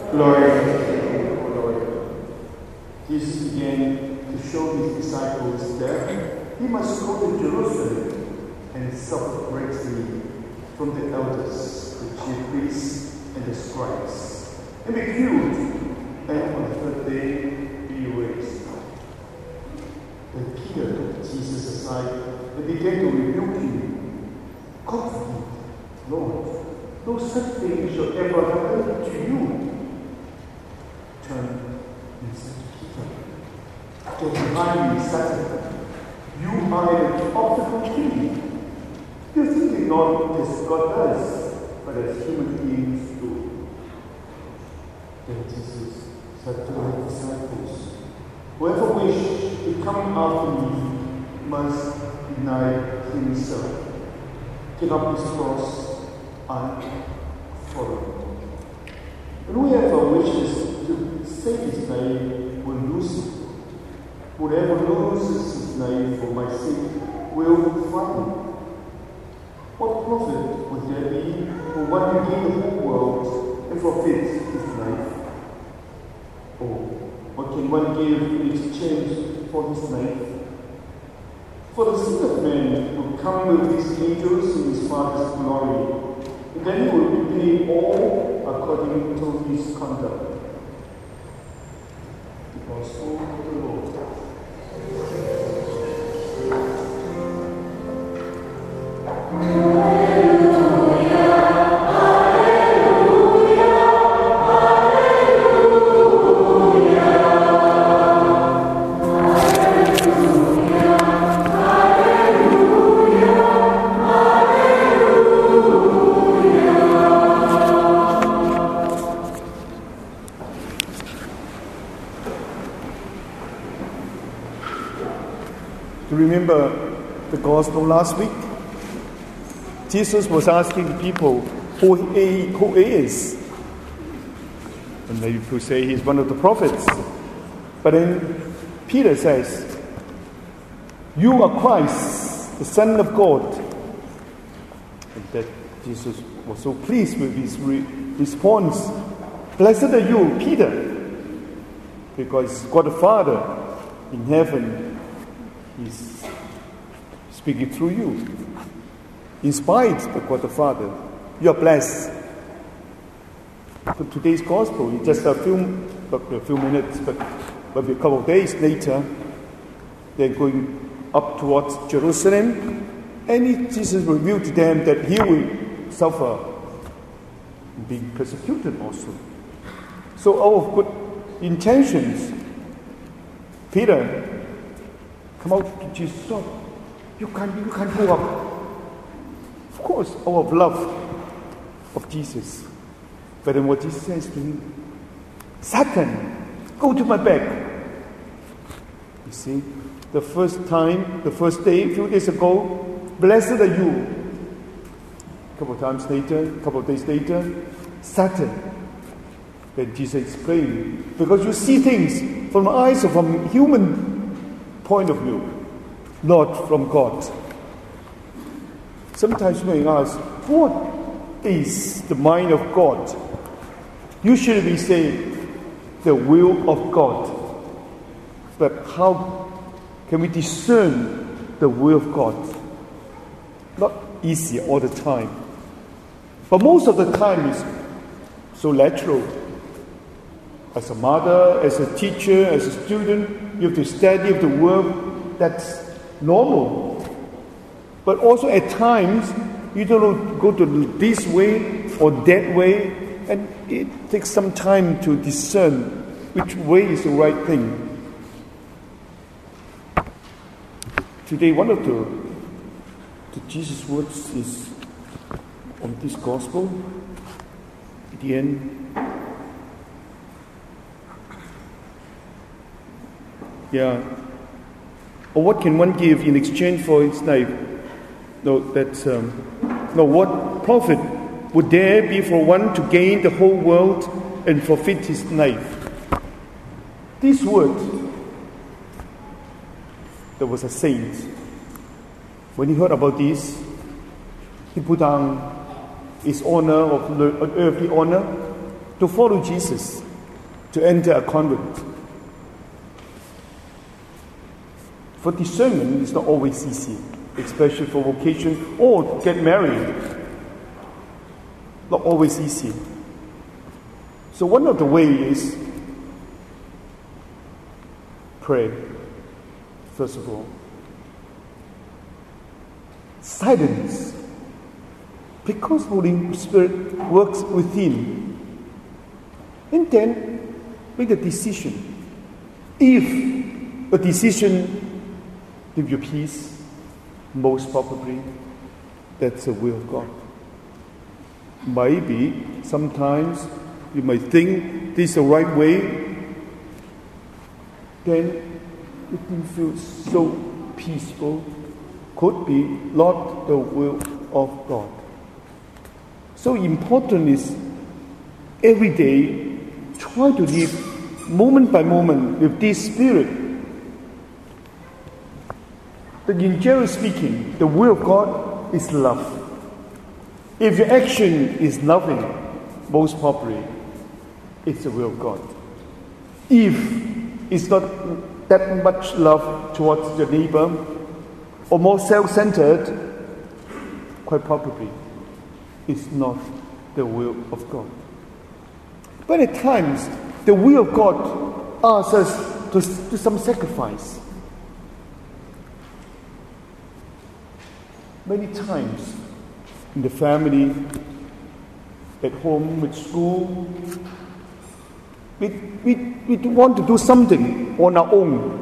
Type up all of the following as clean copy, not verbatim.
Glory to you, O Lord. Jesus began to show his disciples that he must go to Jerusalem and suffer greatly from the elders, the chief priests, and the scribes, and be killed, and on the third day be raised. Then Peter took Jesus aside and began to rebuke him. Confident, Lord, no such thing shall ever happen to you. Turned and said to Peter, "Get behind me, Satan. You are an obstacle to me. You think it not as God does, but as human beings do." Then Jesus said to his disciples, "Whoever wishes to come after me must deny himself, take up his cross, and follow me. And whoever wishes to save his name will lose it. Whoever loses his name for my sake will find it. What profit would there be for one who gain the whole world and forfeit his life? Or what can one give in exchange for his life? For the Son of Man will come with his angels in his Father's glory, and then he will repay all according to his conduct." The Gospel of the Lord. Remember the gospel last week? Jesus was asking people who he is. And maybe people say he's one of the prophets. But then Peter says, "You are Christ, the Son of God." And that Jesus was so pleased with his response. "Blessed are you, Peter, because God the Father in heaven is speaking through you. In spite of God the Father, you are blessed." For today's gospel, in just a few minutes, but maybe a couple of days later, they're going up towards Jerusalem, and Jesus revealed to them that he will suffer, being persecuted also. So out of good intentions, Peter come out to Jesus. "Stop. You can't go up." Of course, out of love of Jesus. But then what Jesus says to him, "Satan, go to my back." You see, the first day, a few days ago, "Blessed are you." A couple of days later, "Satan." Then Jesus explained, because you see things from the eyes of a human point of view, not from God. Sometimes we ask, what is the mind of God? Usually we say, the will of God. But how can we discern the will of God? Not easy all the time. But most of the time it's so natural. As a mother, as a teacher, as a student, you have to study, you have to work. That's normal. But also at times, you don't know, go to this way or that way, and it takes some time to discern which way is the right thing. Today, one of the Jesus' words is on this gospel. At the end, or what can one give in exchange for his life? What profit would there be for one to gain the whole world and forfeit his life? This word, there was a saint. When he heard about this, he put down his honor of earthly honor to follow Jesus, to enter a convent. For discernment, it's not always easy, especially for vocation or get married. Not always easy. So one of the ways is pray, first of all. Silence. Because Holy Spirit works within. And then make a decision. If a decision gives you peace, most probably that's the will of God. Maybe sometimes you might think this is the right way, then it can feel so peaceful. Could be not the will of God. So important is every day try to live moment by moment with this spirit. That in general speaking, the will of God is love. If your action is nothing, most probably it's the will of God. If it's not that much love towards your neighbor, or more self-centered, quite probably it's not the will of God. But at times, the will of God asks us to do some sacrifice. Many times, in the family, at home, at school, we want to do something on our own.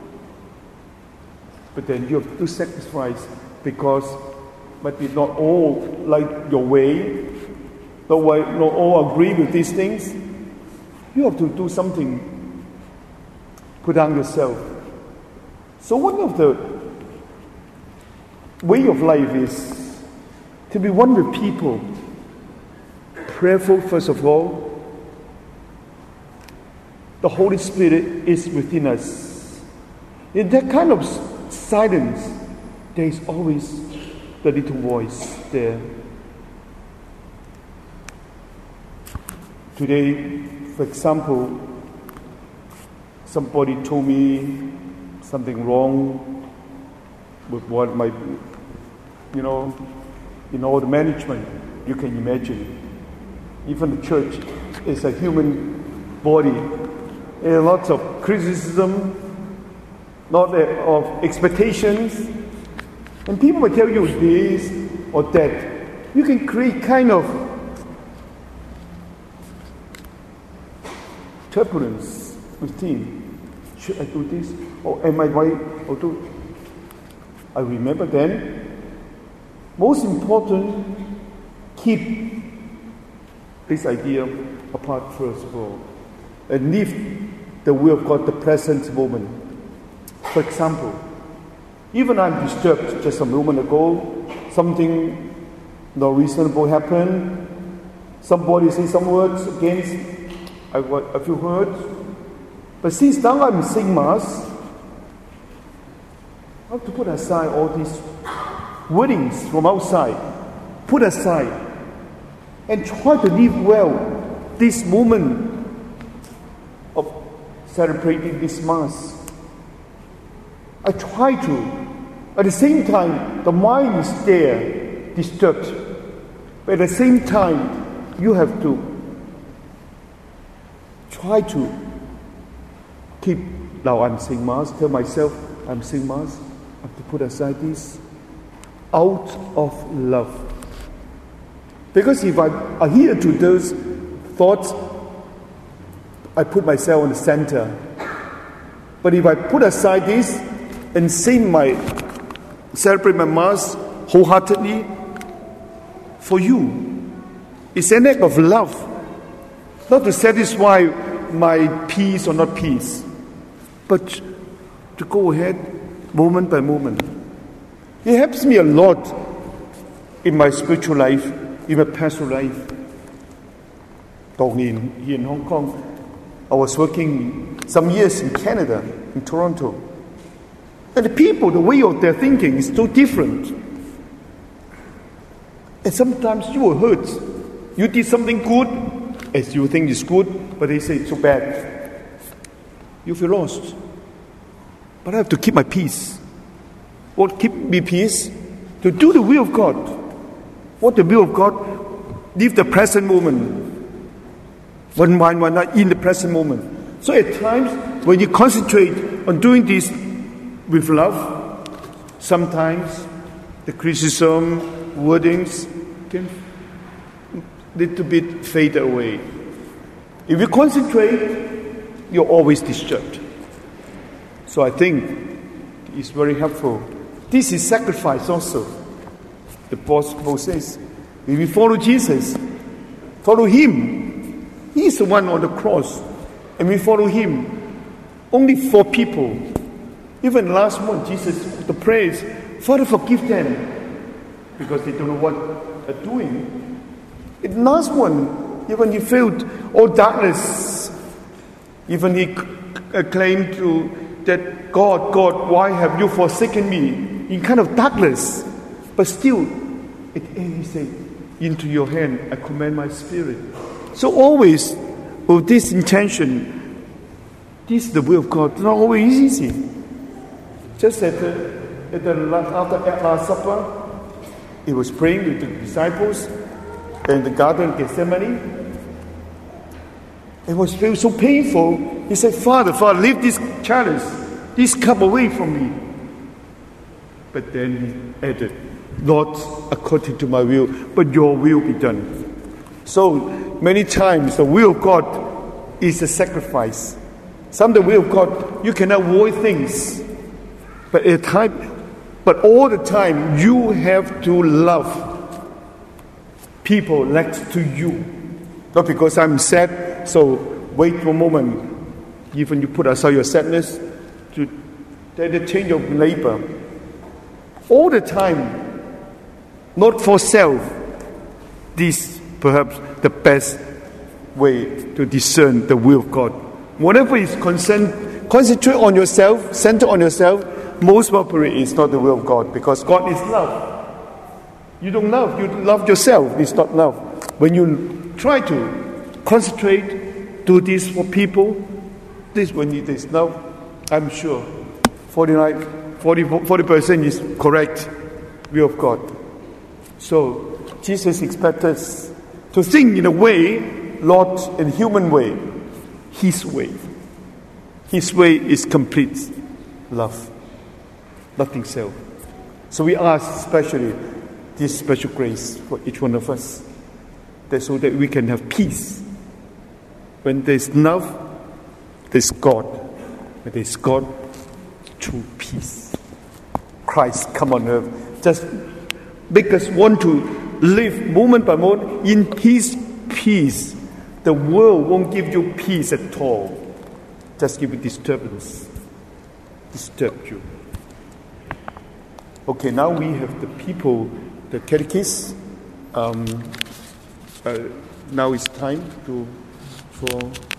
But then you have to sacrifice because maybe not all like your way, not all agree with these things. You have to do something, put down yourself. So one of the way of life is to be one with people, prayerful first of all. The Holy Spirit is within us. In that kind of silence, there is always the little voice there. Today, for example, somebody told me something wrong with what my, in all the management, you can imagine. Even the church is a human body. There are lots of criticism, not of expectations, and people will tell you this or that. You can create kind of turbulence within. Should I do this? Or am I right? Or do I remember then? Most important, keep this idea apart first of all, and leave the will of God the present moment. For example, even I'm disturbed just a moment ago, something not reasonable happened, somebody say some words against, I feel hurt. But since now I'm saying Mass, I have to put aside all these wordings from outside, put aside, and try to live well this moment of celebrating this Mass. I try to. At the same time, the mind is there, disturbed. But at the same time, you have to try to keep, now I'm saying Mass, tell myself I'm saying Mass, I have to put aside this out of love. Because if I adhere to those thoughts, I put myself in the center. But if I put aside this and celebrate my Mass wholeheartedly for you, it's an act of love, not to satisfy my peace or not peace, but to go ahead moment by moment. It helps me a lot in my spiritual life, in my pastoral life. Here in Hong Kong, I was working some years in Canada, in Toronto. And the people, the way of their thinking is so different. And sometimes you were hurt. You did something good, as you think is good, but they say it's so bad. You feel lost. But I have to keep my peace. What keep me peace? To do the will of God. What the will of God? Live the present moment. One night in the present moment. So at times, when you concentrate on doing this with love, sometimes the criticism, wordings can little bit fade away. If you concentrate, you're always disturbed. So I think it's very helpful. This is sacrifice also. The Apostle says, if we follow Jesus, follow Him. He's the one on the cross. And we follow Him. Only 4 people. Even last month, Jesus, the praise, Father, forgive them. Because they don't know what they're doing. In last one, even he felt all darkness. Even he claimed that God, why have you forsaken me? In kind of darkness. But still, at the end he said, into your hand I commend my spirit. So always, with this intention, this is the will of God. It's not always easy. Just after Last Supper, he was praying with the disciples in the Garden of Gethsemane. It was so painful. He said, Father, leave this chalice, this cup away from me. But then he added, not according to my will, but your will be done. So many times the will of God is a sacrifice. Some the will of God, you cannot avoid things. But all the time you have to love people next to you. Not because I'm sad, so wait for a moment. Even you put aside your sadness to the change of neighbor. All the time, not for self. This perhaps the best way to discern the will of God. Whatever is concerned, concentrate on yourself, center on yourself. Most probably it's not the will of God, because God is love. You don't love, you love yourself. It's not love. When you try to concentrate, do this for people, this when it is love, I'm sure 40% is correct will of God. So Jesus expects us to think in a way, not in a human way, His way. His way is complete love, nothing self. So we ask especially this special grace for each one of us, so that we can have peace. When there's love, there's God. When there's God, true peace. Christ come on earth. Just make us want to live moment by moment in His peace. The world won't give you peace at all. Just give you disturbance. Disturb you. Okay, now we have the people, the catechists. Now it's time for